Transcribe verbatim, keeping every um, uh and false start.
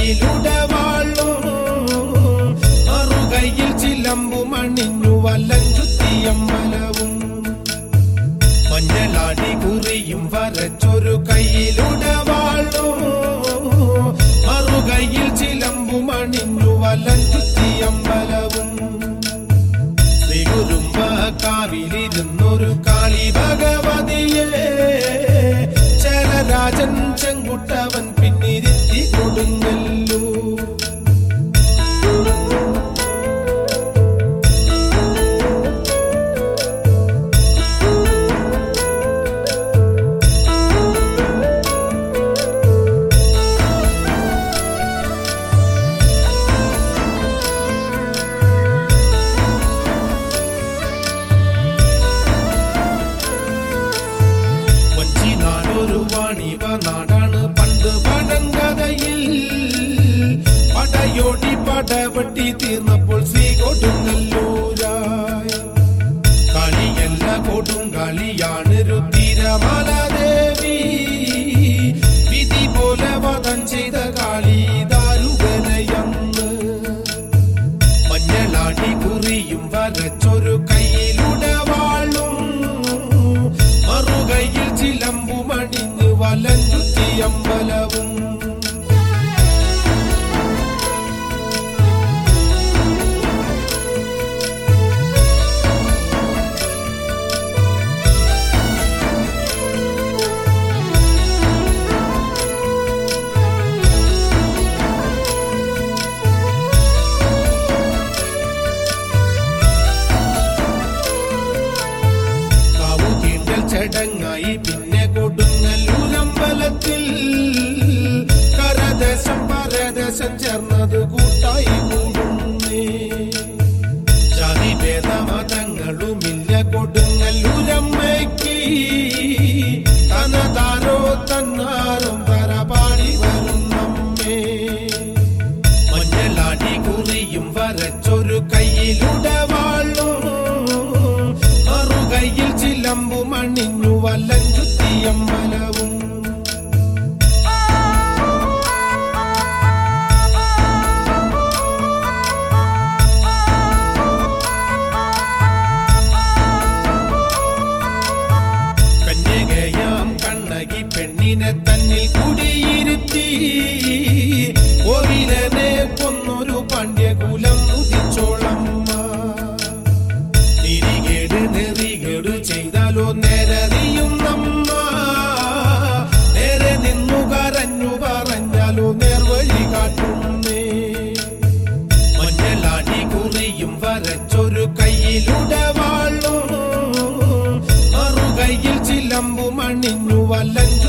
കയ്യിലുടവാളും മറുകൈയിൽ ചിലമ്പുമണിഞ്ഞു വലഞ്ചുത്തിയമ്പലവും മഞ്ഞളാടി കുറിയും വരച്ചൊരു കയ്യിലുടവാളും മറുകൈയിൽ ചിലമ്പുമണിഞ്ഞു വലഞ്ചുത്തിയമ്പലവും ശ്രീകുരുമ്പ കാവിലിരുന്നൊരു കാളി ഭഗവതിയെ രാജൻ ചെങ്കുട്ടവൻ പിന്നിരുത്തി കൊടുങ്ങല്ലു നാടാണ് പണ്ട് പഴങ്കഥയിൽ പടയോടി പടവട്ടി തീർന്നപ്പോൾ ശ്രീ കൊടുങ്ങല്ലൂരായി കളിയല്ല കൊടുങ്കളിയാണ് രുദ്രമാല ദേവി വിധി പോലെ വധം ചെയ്ത കാളി ദാരുകനയന്ന് മഞ്ഞളാടി കുറിയും വരച്ചൊരു കയ്യിലുടവാളും മറുകൈയിൽ ചിലമ്പുമണിഞ്ഞു വലഞ്ചുത്തിയമ്പലവും ചടങ്ങായി പിന്നെ കൊടുങ്ങല്ലൂരമ്പലത്തിൽ കരദേശം പരദേശം ചേർന്നത് കൂട്ടായി കൂടുന്നേ ജാതി ഭേദമതങ്ങളുമില്ല കൊടുങ്ങല്ലൂരമ്മയ്ക്ക് തനതാരോ തന്നാരും തരപാടി വരുന്നമ്മേ മഞ്ഞളാടി കുറിയും വരച്ചൊരു കയ്യിലുടവാളും മറുകൈയിൽ ചിലമ്പുമണിഞ്ഞു വലഞ്ചുത്തിയമ്പലവും കന്യകയാം കണ്ണകി പെണ്ണിനെ തന്നിൽ കുടിയിരുത്തി ഒരിരനെ കൊന്നൊരു പാണ്ഡ്യകുലം ഉദിച്ചോളമ്മ നിരികേട് നെറികേട് ചെയ്താലോ നേരറിയും നമ്മ നേരെ നിന്നു കരഞ്ഞു പറഞ്ഞാലോ നേർവഴി കാട്ടുന്നേ മഞ്ഞളാടി കുറിയും വരച്ചൊരു കയ്യിലുടവാളും മറുകൈയിൽ ചിലമ്പുമണിഞ്ഞു വലഞ്ചു